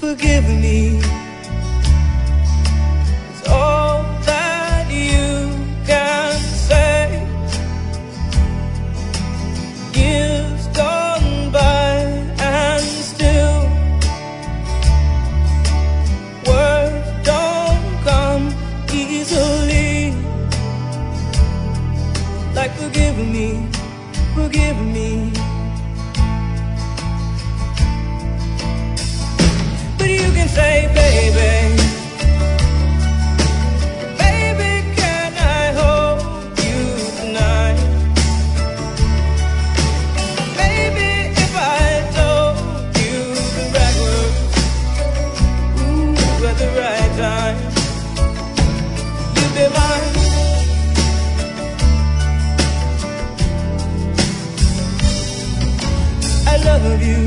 forgive me is all that you can say. Years gone by and still words don't come easily. Like forgive me, forgive me. But you can say, baby, baby, can I hold you tonight? Baby, if I told you the right words, ooh, at the right time, you'd be mine. I love you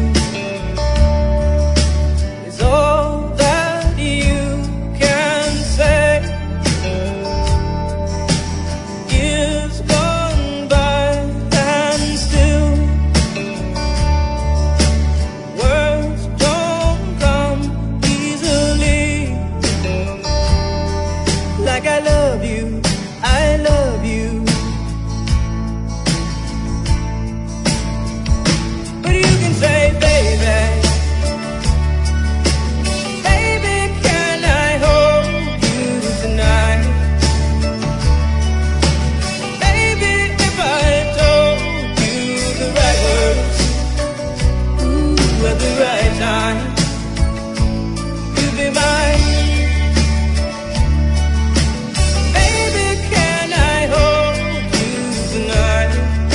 is all that you can say. Years gone by and still words don't come easily. Like I love you, I love you. But you can say, baby, baby, can I hold you tonight? Baby, if I told you the right words, ooh, at the right time, you'd be mine. Baby, can I hold you tonight?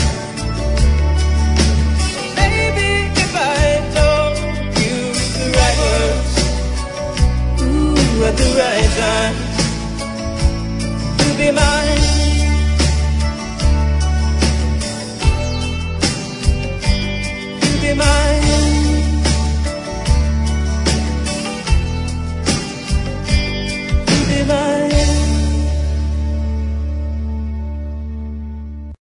Baby, if I told you the right words, ooh, at the right time, you'd be mine.